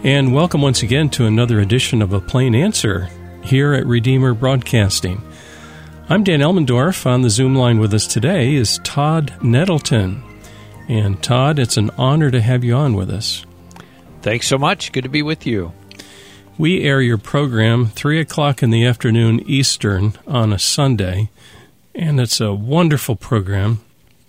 And welcome once again to another edition of A Plain Answer here at Redeemer Broadcasting. I'm Dan Elmendorf. On the Zoom line with us today is Todd Nettleton. And Todd, it's an honor to have you on with us. Thanks so much. Good to be with you. We air your program 3 o'clock in the afternoon Eastern on a Sunday, and it's a wonderful program.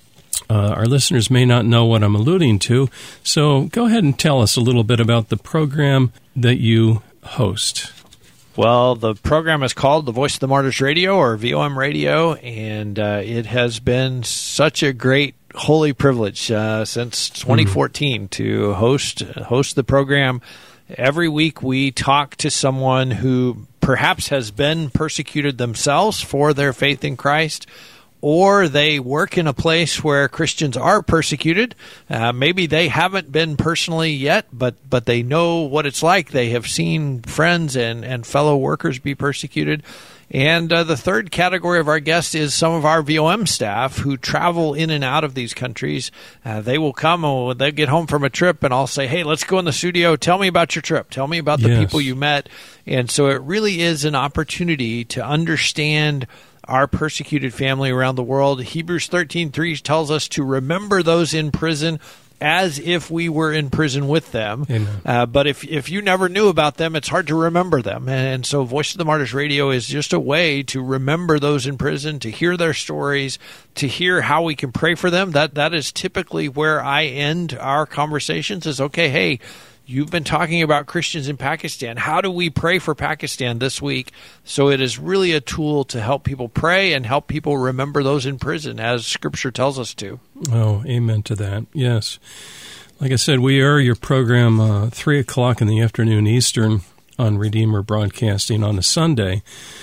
Our listeners may not know what I'm alluding to, so go ahead and tell us a little bit about the program that you host. Well, the program is called The Voice of the Martyrs Radio, or VOM Radio, and it has been such a great holy privilege since 2014 to host the program. Every week we talk to someone who perhaps has been persecuted themselves for their faith in Christ, or they work in a place where Christians are persecuted. Maybe they haven't been personally yet, but they know what it's like. They have seen friends and fellow workers be persecuted. And the third category of our guests is some of our VOM staff who travel in and out of these countries. They will come, and they'll get home from a trip, and I'll say, hey, let's go in the studio. Tell me about your trip. Tell me about the people you met. And so it really is an opportunity to understand our persecuted family around the world. Hebrews 13:3 tells us to remember those in prison as if we were in prison with them. But if you never knew about them, it's hard to remember them. And so Voice of the Martyrs Radio is just a way to remember those in prison, to hear their stories, to hear how we can pray for them. That is typically where I end our conversations is, okay, hey, you've been talking about Christians in Pakistan. How do we pray for Pakistan this week? So it is really a tool to help people pray and help people remember those in prison, as Scripture tells us to. Oh, amen to that. Yes. Like I said, we air your program 3 o'clock in the afternoon Eastern on Redeemer Broadcasting on a Sunday.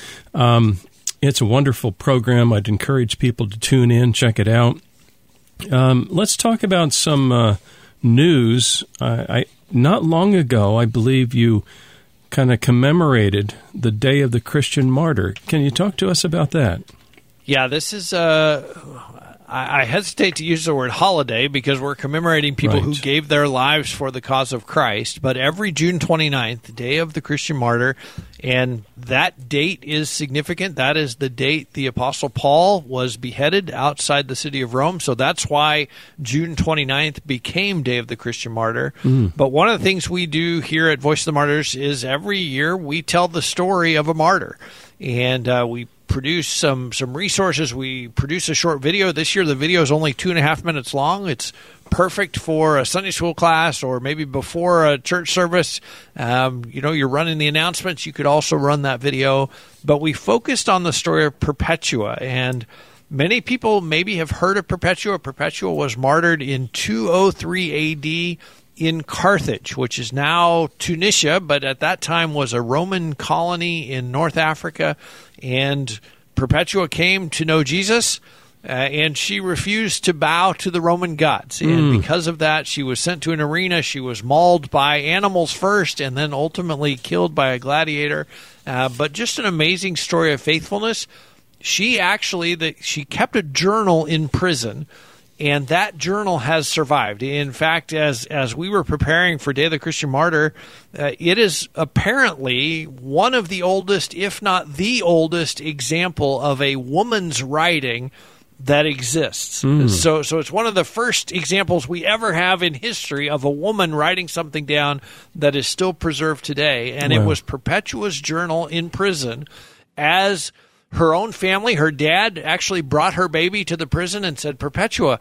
It's a wonderful program. I'd encourage people to tune in, check it out. Let's talk about some news. Not long ago, I believe you kind of commemorated the Day of the Christian Martyr. Can you talk to us about that? Yeah, this is I hesitate to use the word holiday because we're commemorating people who gave their lives for the cause of Christ. But every June 29th, the Day of the Christian Martyr, and that date is significant. That is the date the Apostle Paul was beheaded outside the city of Rome. So that's why June 29th became Day of the Christian Martyr. But one of the things we do here at Voice of the Martyrs is every year we tell the story of a martyr. And we produce some resources. We produce a short video. This year the video is only 2.5 minutes long. It's perfect for a Sunday school class or maybe before a church service. You're running the announcements. You could also run that video. But we focused on the story of Perpetua. And many people maybe have heard of Perpetua. Perpetua was martyred in 203 A.D., in Carthage, which is now Tunisia, but at that time was a Roman colony in North Africa. And Perpetua came to know Jesus, and she refused to bow to the Roman gods. And because of that, she was sent to an arena. She was mauled by animals first and then ultimately killed by a gladiator. But just an amazing story of faithfulness. She kept a journal in prison, and that journal has survived. In fact, as we were preparing for Day of the Christian Martyr, it is apparently one of the oldest, if not the oldest, example of a woman's writing that exists. So it's one of the first examples we ever have in history of a woman writing something down that is still preserved today. And It was Perpetua's journal in prison as her own family, her dad actually brought her baby to the prison and said, Perpetua,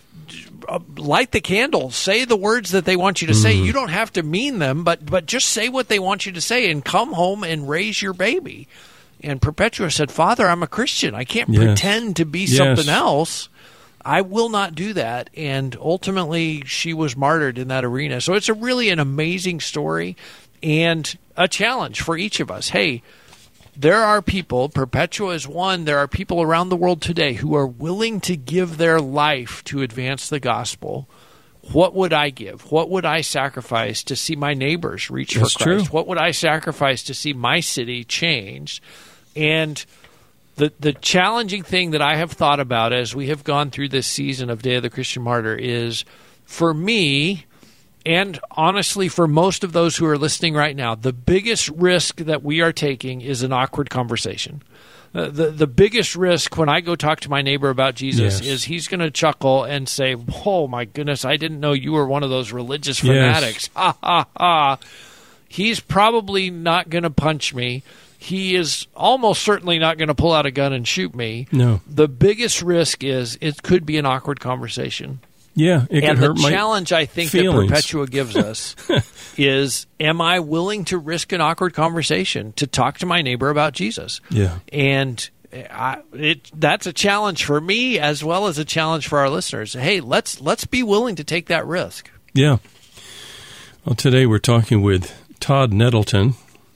light the candle, say the words that they want you to say. You don't have to mean them, but just say what they want you to say and come home and raise your baby. And Perpetua said, Father, I'm a Christian. I can't pretend to be something else. I will not do that. And ultimately, she was martyred in that arena. So it's really an amazing story and a challenge for each of us. Hey, there are people, Perpetua is one, there are people around the world today who are willing to give their life to advance the gospel. What would I give? What would I sacrifice to see my neighbors reach for Christ? True. What would I sacrifice to see my city changed? And the challenging thing that I have thought about as we have gone through this season of Day of the Christian Martyr is, for me, And honestly, for most of those who are listening right now, the biggest risk that we are taking is an awkward conversation. The biggest risk when I go talk to my neighbor about Jesus is he's going to chuckle and say, "Oh my goodness, I didn't know you were one of those religious fanatics." Ha ha ha. He's probably not going to punch me. He is almost certainly not going to pull out a gun and shoot me. No. The biggest risk is it could be an awkward conversation. Yeah, it could hurt my feelings. And the challenge I think that Perpetua gives us is, am I willing to risk an awkward conversation to talk to my neighbor about Jesus? Yeah. And that's a challenge for me as well as a challenge for our listeners. Hey, let's be willing to take that risk. Yeah. Well, today we're talking with Todd Nettleton,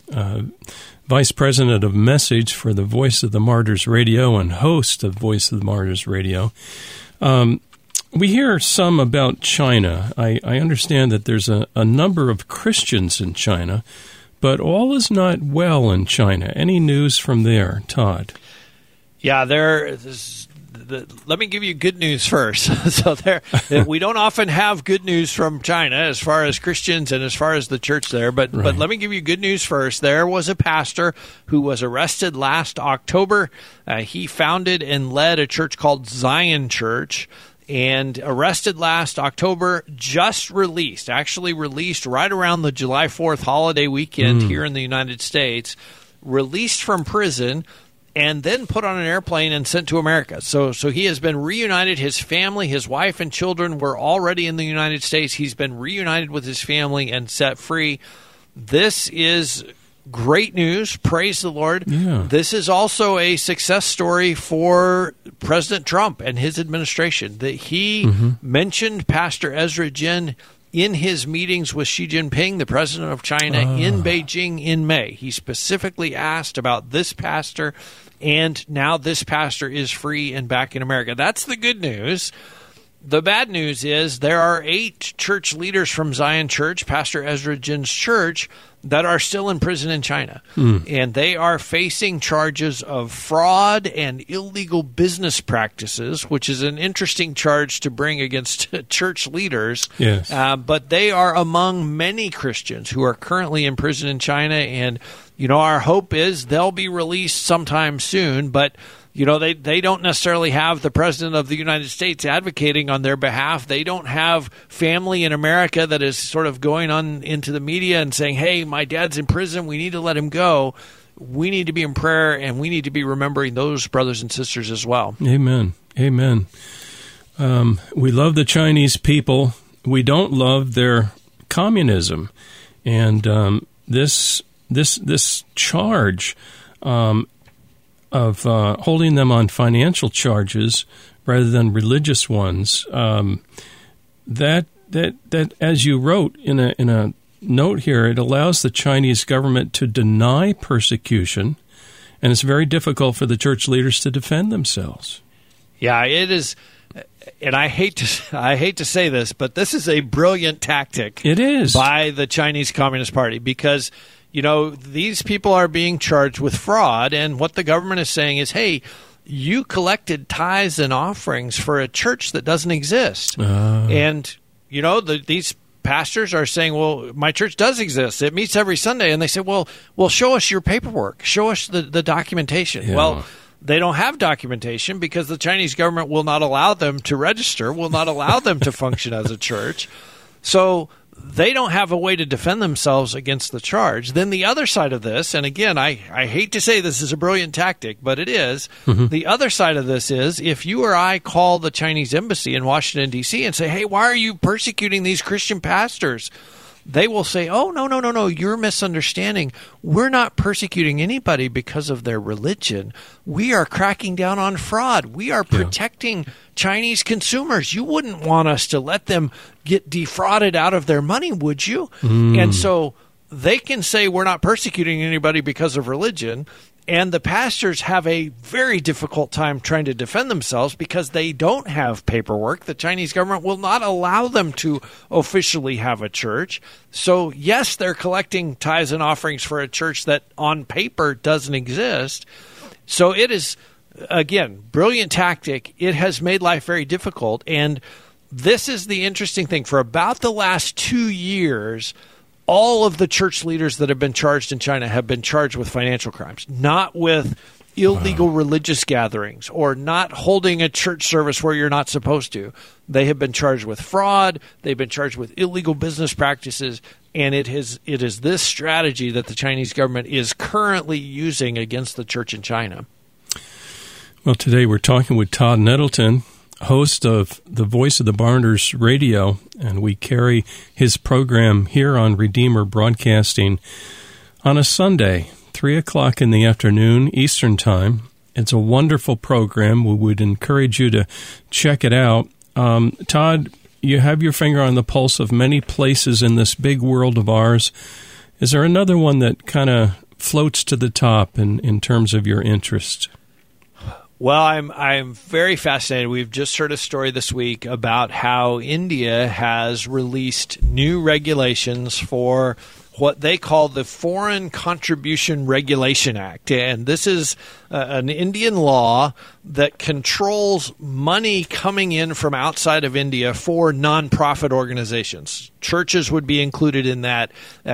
Vice President of Message for the Voice of the Martyrs Radio and host of Voice of the Martyrs Radio. We hear some about China. I understand that there's a number of Christians in China, but all is not well in China. Any news from there, Todd? Yeah, let me give you good news first. So we don't often have good news from China as far as Christians and as far as the church there, but let me give you good news first. There was a pastor who was arrested last October. He founded and led a church called Zion Church, and arrested last October, actually released right around the July 4th holiday weekend here in the United States, released from prison, and then put on an airplane and sent to America. So he has been reunited. His family, his wife and children were already in the United States. He's been reunited with his family and set free. This is great news. Praise the Lord. Yeah. This is also a success story for President Trump and his administration. That he mentioned Pastor Ezra Jin in his meetings with Xi Jinping, the president of China, in Beijing in May. He specifically asked about this pastor, and now this pastor is free and back in America. That's the good news. The bad news is there are 8 church leaders from Zion Church, Pastor Ezra Jin's church, that are still in prison in China. And they are facing charges of fraud and illegal business practices, which is an interesting charge to bring against church leaders. Yes. But they are among many Christians who are currently in prison in China. And, our hope is they'll be released sometime soon. But they don't necessarily have the President of the United States advocating on their behalf. They don't have family in America that is sort of going on into the media and saying, hey, my dad's in prison, we need to let him go. We need to be in prayer, and we need to be remembering those brothers and sisters as well. Amen. Amen. We love the Chinese people. We don't love their communism. And this charge of holding them on financial charges rather than religious ones, that as you wrote in a note here, it allows the Chinese government to deny persecution, and it's very difficult for the church leaders to defend themselves. Yeah, it is, and I hate to say this, but this is a brilliant tactic. It is by the Chinese Communist Party because, these people are being charged with fraud, and what the government is saying is, hey, you collected tithes and offerings for a church that doesn't exist. And, these pastors are saying, well, my church does exist. It meets every Sunday. And they say, well, show us your paperwork. Show us the documentation. Yeah. Well, they don't have documentation because the Chinese government will not allow them to register, will not allow them to function as a church. So they don't have a way to defend themselves against the charge. Then the other side of this, and again, I hate to say this is a brilliant tactic, but it is. The other side of this is if you or I call the Chinese embassy in Washington, D.C. and say, hey, why are you persecuting these Christian pastors? They will say, oh, no, you're misunderstanding. We're not persecuting anybody because of their religion. We are cracking down on fraud. We are protecting Chinese consumers. You wouldn't want us to let them get defrauded out of their money, would you? And so they can say we're not persecuting anybody because of religion, and the pastors have a very difficult time trying to defend themselves because they don't have paperwork. The Chinese government will not allow them to officially have a church. So, yes, they're collecting tithes and offerings for a church that on paper doesn't exist. So it is, again, brilliant tactic. It has made life very difficult. And this is the interesting thing. For about the last 2 years, all of the church leaders that have been charged in China have been charged with financial crimes, not with illegal religious gatherings or not holding a church service where you're not supposed to. They have been charged with fraud. They've been charged with illegal business practices. And it is this strategy that the Chinese government is currently using against the church in China. Well, today we're talking with Todd Nettleton, host of the Voice of the Barners Radio, and we carry his program here on Redeemer Broadcasting on a Sunday, 3 o'clock in the afternoon, Eastern Time. It's a wonderful program. We would encourage you to check it out. Todd, you have your finger on the pulse of many places in this big world of ours. Is there another one that kind of floats to the top in terms of your interest? Well, I'm very fascinated. We've just heard a story this week about how India has released new regulations for what they call the Foreign Contribution Regulation Act. And this is an Indian law that controls money coming in from outside of India for nonprofit organizations. Churches would be included in that,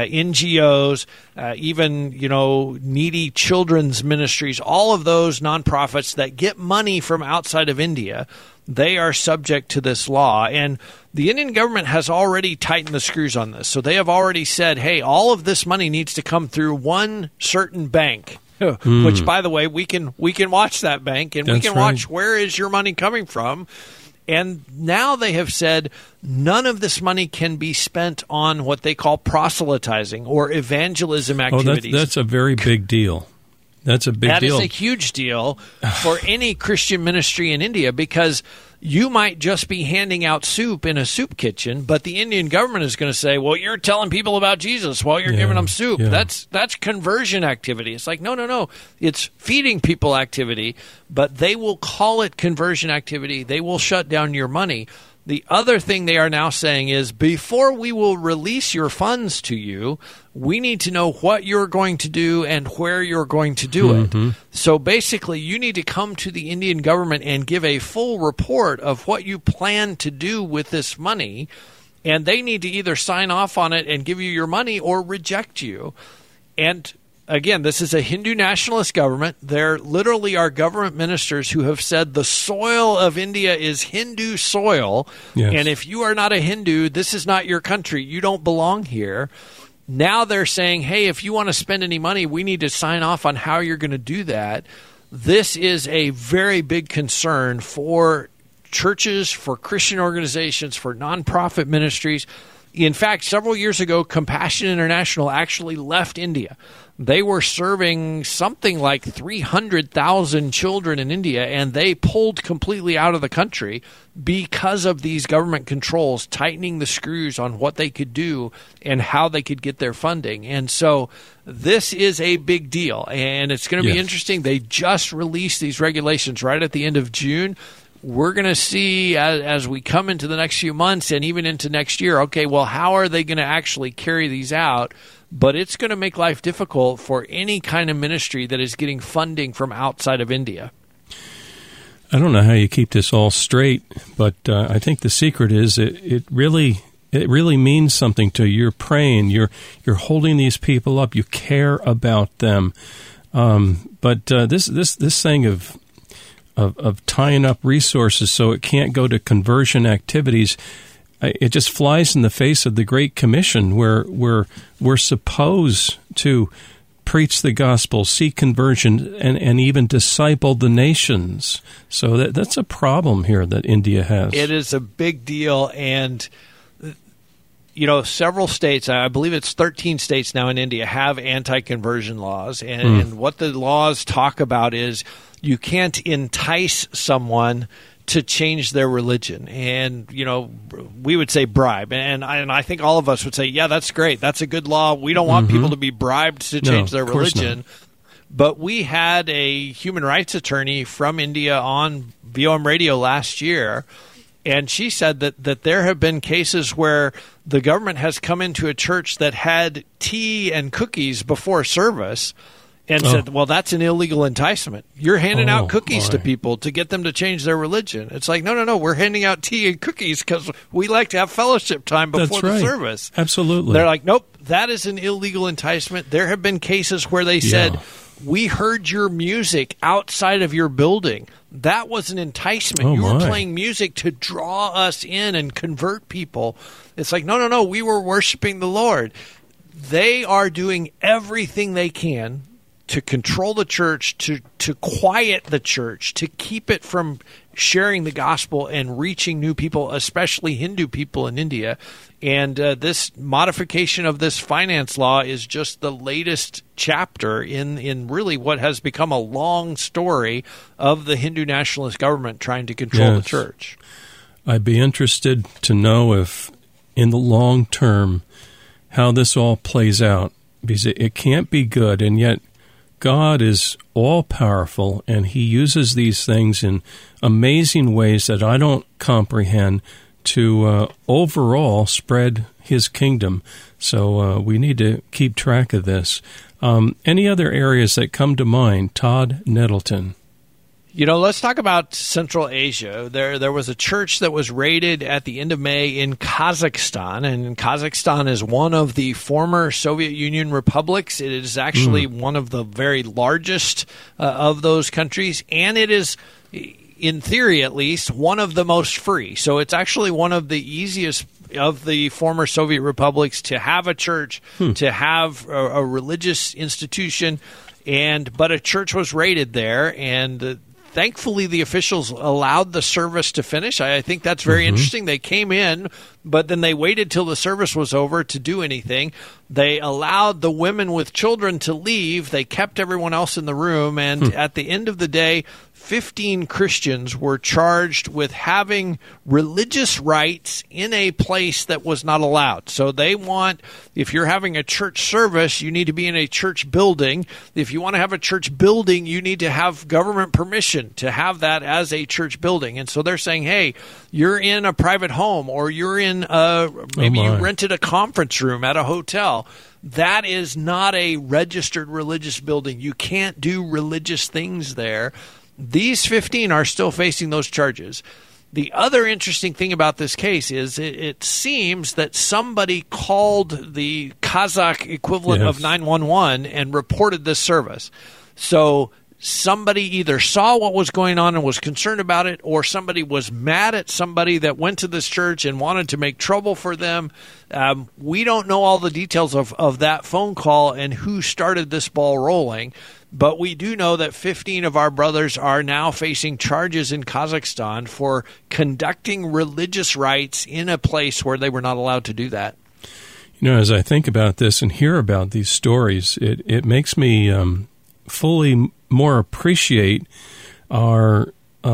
NGOs, even, needy children's ministries, all of those nonprofits that get money from outside of India. They are subject to this law, and the Indian government has already tightened the screws on this. So they have already said, hey, all of this money needs to come through one certain bank, which, by the way, we can watch that bank, and we can watch where is your money coming from. And now they have said none of this money can be spent on what they call proselytizing or evangelism activities. That's a very big deal. That's a big deal. That is a huge deal for any Christian ministry in India, because you might just be handing out soup in a soup kitchen, but the Indian government is going to say, well, you're telling people about Jesus while you're giving them soup. Yeah. That's conversion activity. It's like, no. It's feeding people activity, but they will call it conversion activity. They will shut down your money. The other thing they are now saying is, before we will release your funds to you, we need to know what you're going to do and where you're going to do it. So basically, you need to come to the Indian government and give a full report of what you plan to do with this money, and they need to either sign off on it and give you your money or reject you. And again, this is a Hindu nationalist government. There literally are government ministers who have said the soil of India is Hindu soil. Yes. And if you are not a Hindu, this is not your country. You don't belong here. Now they're saying, hey, if you want to spend any money, we need to sign off on how you're going to do that. This is a very big concern for churches, for Christian organizations, for nonprofit ministries. In fact, several years ago, Compassion International actually left India. They were serving something like 300,000 children in India, and they pulled completely out of the country because of these government controls, tightening the screws on what they could do and how they could get their funding. And so this is a big deal, and it's going to be interesting. They just released these regulations right at the end of June. We're going to see as we come into the next few months and even into next year, okay, well, how are they going to actually carry these out? But it's going to make life difficult for any kind of ministry that is getting funding from outside of India. I don't know how you keep this all straight, but I think the secret is it really means something to you. You're praying, you're holding these people up, you care about them. But this thing of tying up resources so it can't go to conversion activities, it just flies in the face of the Great Commission, where we're supposed to preach the gospel, seek conversion, and even disciple the nations. So that's a problem here that India has. It is a big deal, and several states, I believe it's 13 states now in India, have anti-conversion laws, and what the laws talk about is you can't entice someone to change their religion. And, we would say bribe. And I think all of us would say, yeah, that's great. That's a good law. We don't want people to be bribed to change their religion. But we had a human rights attorney from India on VOM Radio last year, and she said that there have been cases where the government has come into a church that had tea and cookies before service, and said, well, that's an illegal enticement. You're handing out cookies to people to get them to change their religion. It's like, no, we're handing out tea and cookies because we like to have fellowship time before the service. Absolutely. They're like, nope, that is an illegal enticement. There have been cases where they said, we heard your music outside of your building. That was an enticement. You were playing music to draw us in and convert people. It's like, no, we were worshiping the Lord. They are doing everything they can to control the church, to quiet the church, to keep it from sharing the gospel and reaching new people, especially Hindu people in India. And this modification of this finance law is just the latest chapter in really what has become a long story of the Hindu nationalist government trying to control the church. I'd be interested to know if, in the long term, how this all plays out, because it can't be good, and yet God is all-powerful, and he uses these things in amazing ways that I don't comprehend to overall spread his kingdom. So we need to keep track of this. Any other areas that come to mind? Todd Nettleton. Let's talk about Central Asia. There was a church that was raided at the end of May in Kazakhstan, and Kazakhstan is one of the former Soviet Union republics. It is actually one of the very largest of those countries, and it is, in theory at least, one of the most free. So it's actually one of the easiest of the former Soviet republics to have a church, to have a religious institution, but a church was raided there, and thankfully, the officials allowed the service to finish. I think that's very interesting. They came in, but then they waited till the service was over to do anything. They allowed the women with children to leave. They kept everyone else in the room. And at the end of the day, 15 Christians were charged with having religious rites in a place that was not allowed. So they want, if you're having a church service, you need to be in a church building. If you want to have a church building, you need to have government permission to have that as a church building. And so they're saying, hey, you're in a private home, or you're in maybe you rented a conference room at a hotel. That is not a registered religious building. You can't do religious things there. These 15 are still facing those charges. The other interesting thing about this case is it seems that somebody called the Kazakh equivalent of 911 and reported this service. So somebody either saw what was going on and was concerned about it, or somebody was mad at somebody that went to this church and wanted to make trouble for them. We don't know all the details of that phone call and who started this ball rolling. But we do know that 15 of our brothers are now facing charges in Kazakhstan for conducting religious rites in a place where they were not allowed to do that. As I think about this and hear about these stories, it makes me fully more appreciate our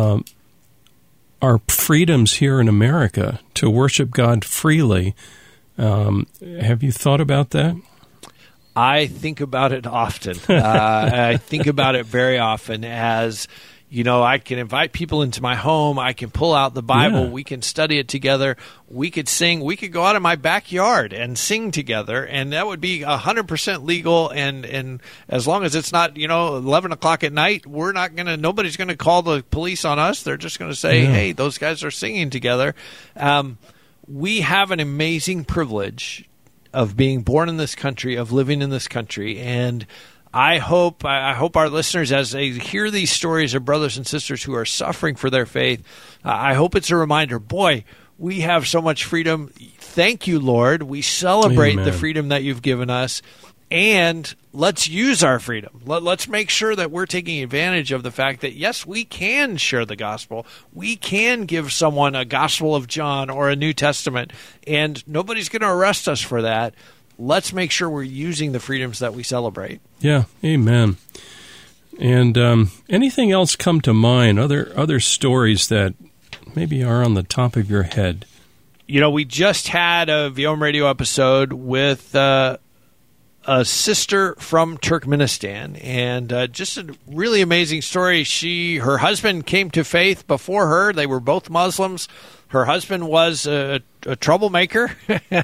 freedoms here in America to worship God freely. Have you thought about that? I think about it often. I think about it very often as, I can invite people into my home. I can pull out the Bible. We can study it together. We could sing. We could go out in my backyard and sing together, and that would be 100% legal. And as long as it's not, 11 o'clock at night, nobody's going to call the police on us. They're just going to say, hey, those guys are singing together. We have an amazing privilege of being born in this country, of living in this country. And I hope our listeners, as they hear these stories of brothers and sisters who are suffering for their faith, I hope it's a reminder, boy, we have so much freedom. Thank you, Lord. We celebrate the freedom that you've given us. And let's use our freedom. Let's make sure that we're taking advantage of the fact that, yes, we can share the gospel. We can give someone a Gospel of John or a New Testament, and nobody's going to arrest us for that. Let's make sure we're using the freedoms that we celebrate. Yeah, amen. And anything else come to mind, other stories that maybe are on the top of your head? We just had a VOM radio episode with a sister from Turkmenistan, and just a really amazing story. Her husband came to faith before her. They were both Muslims. Her husband was a troublemaker,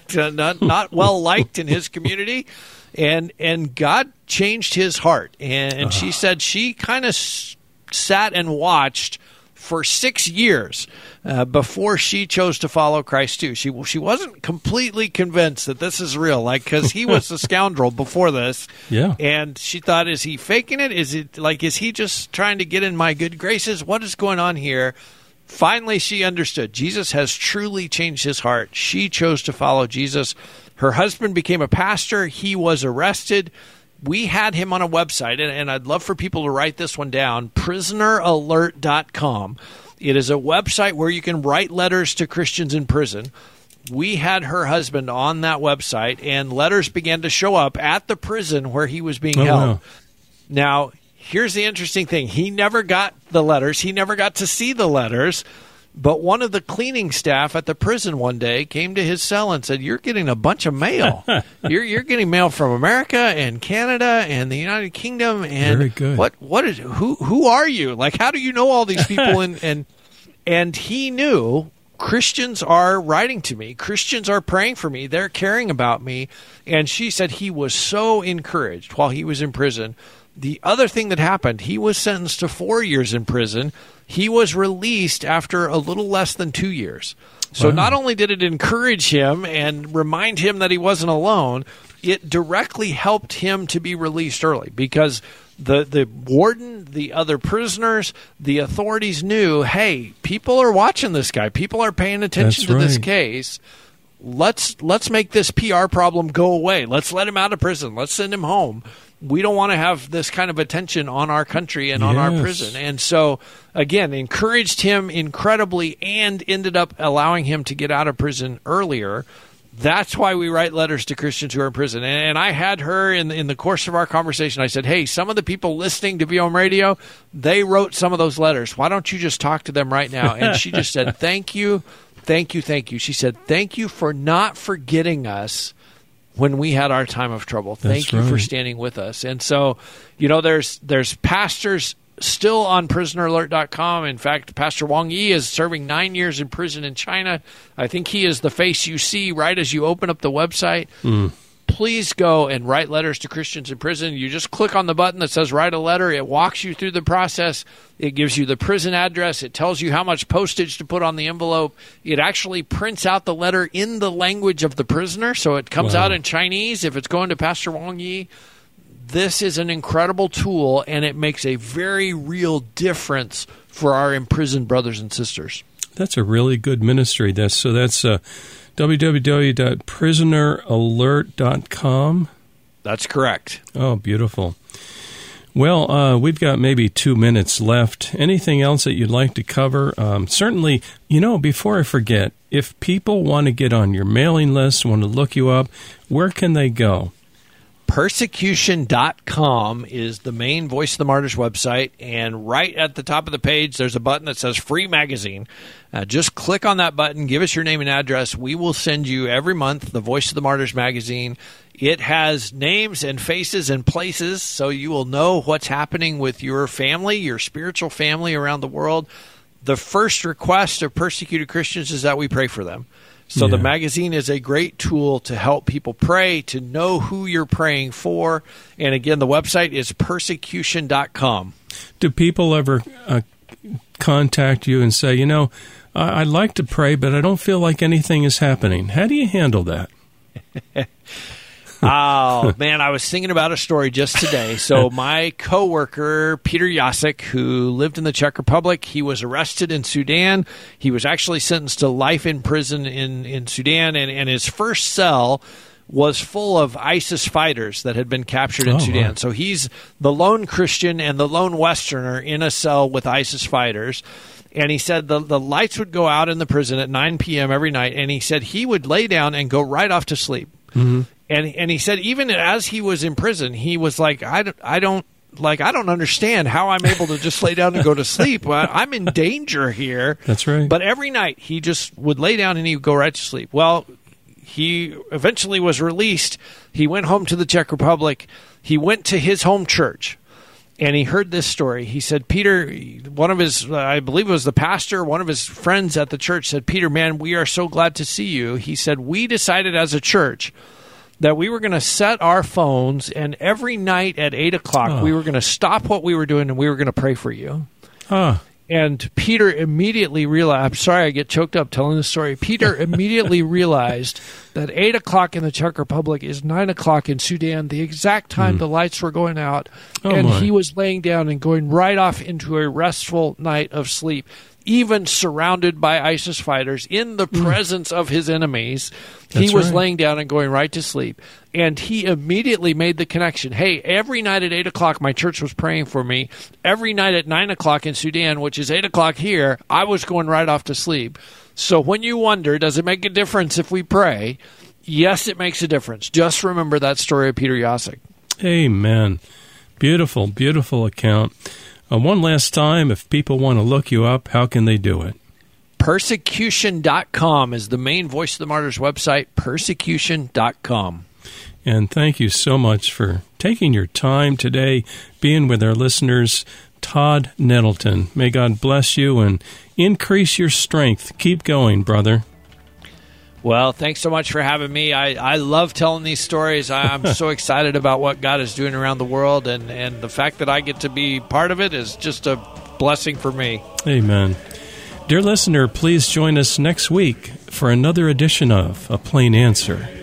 not well liked in his community, and God changed his heart. And she said she kind of sat and watched for 6 years before she chose to follow Christ too. She wasn't completely convinced that this is real, because he was a scoundrel before this. Yeah. And she thought, is he faking it? Is he just trying to get in my good graces? What is going on here? Finally, she understood. Jesus has truly changed his heart. She chose to follow Jesus. Her husband became a pastor. He was arrested. We had him on a website, and I'd love for people to write this one down, prisoneralert.com. It is a website where you can write letters to Christians in prison. We had her husband on that website, and letters began to show up at the prison where he was being held. Wow. Now, here's the interesting thing. He never got the letters. He never got to see the letters. But one of the cleaning staff at the prison one day came to his cell and said, "You're getting a bunch of mail. You're getting mail from America and Canada and the United Kingdom. And very good. Who are you? How do you know all these people?" And he knew Christians are writing to me. Christians are praying for me. They're caring about me. And she said he was so encouraged while he was in prison. The other thing that happened, he was sentenced to 4 years in prison. He was released after a little less than 2 years. So not only did it encourage him and remind him that he wasn't alone, it directly helped him to be released early, because the warden, the other prisoners, the authorities knew, hey, people are watching this guy. People are paying attention to this case. Let's make this PR problem go away. Let's let him out of prison. Let's send him home. We don't want to have this kind of attention on our country and on our prison. And so, again, encouraged him incredibly and ended up allowing him to get out of prison earlier. That's why we write letters to Christians who are in prison. And I had her in the course of our conversation. I said, hey, some of the people listening to VOM Radio, they wrote some of those letters. Why don't you just talk to them right now? And she just said, thank you, thank you, thank you. She said, thank you for not forgetting us when we had our time of trouble. Thank you for standing with us. And so, there's pastors still on prisoneralert.com. In fact, Pastor Wang Yi is serving 9 years in prison in China. I think he is the face you see right as you open up the website. Please go and write letters to Christians in prison. You just click on the button that says write a letter. It walks you through the process. It gives you the prison address. It tells you how much postage to put on the envelope. It actually prints out the letter in the language of the prisoner, so it comes out in Chinese if it's going to Pastor Wang Yi. This is an incredible tool, and it makes a very real difference for our imprisoned brothers and sisters. That's a really good ministry. That's www.prisoneralert.com. That's correct. Oh, beautiful. Well, we've got maybe 2 minutes left. Anything else that you'd like to cover? Certainly, before I forget, if people want to get on your mailing list, want to look you up, where can they go? Persecution.com is the main Voice of the Martyrs website, and right at the top of the page, there's a button that says Free Magazine. Just click on that button, give us your name and address. We will send you every month the Voice of the Martyrs magazine. It has names and faces and places, so you will know what's happening with your family, your spiritual family around the world. The first request of persecuted Christians is that we pray for them. So the magazine is a great tool to help people pray, to know who you're praying for. And again, the website is persecution.com. Do people ever contact you and say, I'd like to pray, but I don't feel like anything is happening? How do you handle that? Oh, man, I was thinking about a story just today. So my coworker, Peter Jasek, who lived in the Czech Republic, he was arrested in Sudan. He was actually sentenced to life in prison in Sudan, and his first cell was full of ISIS fighters that had been captured in Sudan. Right. So he's the lone Christian and the lone Westerner in a cell with ISIS fighters. And he said the lights would go out in the prison at 9 p.m. every night, and he said he would lay down and go right off to sleep. Mm-hmm. And he said even as he was in prison, he was like, I don't understand how I'm able to just lay down and go to sleep. I'm in danger here. That's right. But every night he just would lay down and he would go right to sleep. Well, he eventually was released. He went home to the Czech Republic. He went to his home church, and he heard this story. He said, Peter, one of his, I believe it was the pastor, one of his friends at the church said, Peter, man, we are so glad to see you. He said, we decided as a church that we were going to set our phones, and every night at 8 o'clock, we were going to stop what we were doing, and we were going to pray for you. And Peter immediately realized, I'm sorry I get choked up telling this story. Peter immediately realized that 8 o'clock in the Czech Republic is 9 o'clock in Sudan, the exact time the lights were going out. He was laying down and going right off into a restful night of sleep, even surrounded by ISIS fighters in the presence of his enemies. He was laying down and going right to sleep. And he immediately made the connection. Hey, every night at 8 o'clock, my church was praying for me. Every night at 9 o'clock in Sudan, which is 8 o'clock here, I was going right off to sleep. So when you wonder, does it make a difference if we pray? Yes, it makes a difference. Just remember that story of Peter Jasek. Amen. Beautiful, beautiful account. One last time, if people want to look you up, how can they do it? Persecution.com is the main Voice of the Martyrs website, persecution.com. And thank you so much for taking your time today, being with our listeners. Todd Nettleton, may God bless you and increase your strength. Keep going, brother. Well, thanks so much for having me. I love telling these stories. I'm so excited about what God is doing around the world, and the fact that I get to be part of it is just a blessing for me. Amen. Dear listener, please join us next week for another edition of A Plain Answer.